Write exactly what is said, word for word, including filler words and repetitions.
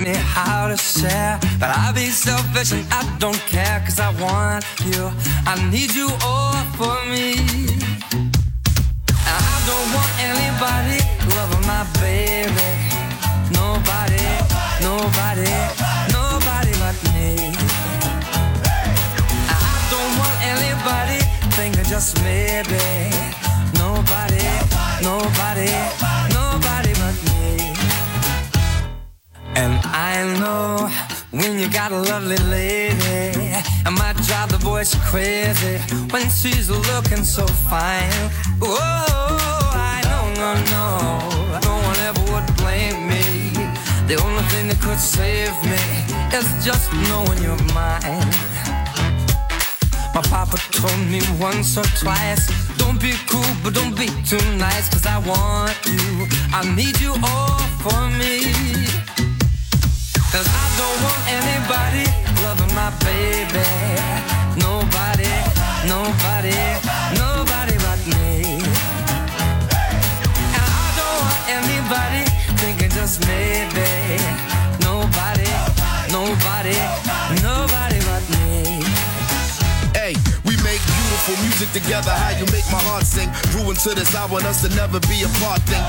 me how to share, but I'll be selfish and I don't care, cause I want you, I need you all for me. I don't want anybody loving my baby. Nobody, nobody, nobody but me. I don't want anybody thinking just maybe. Nobody, nobody, nobody but me. And I know when you got a lovely lady, it might drive the boys crazy when she's looking so fine. Oh, I know, no, no, no one ever would blame me. The only thing that could save me is just knowing you're mine. My papa told me once or twice, don't be cool, but don't be too nice, cause I want you, I need you all for me. Cause I don't want anybody loving my baby. Nobody, nobody, nobody but me. And I don't want anybody thinking just maybe. Nobody, nobody, nobody but me. Hey, we make beautiful music together. How you make my heart sing. Grew into this, I want us to never be apart thing.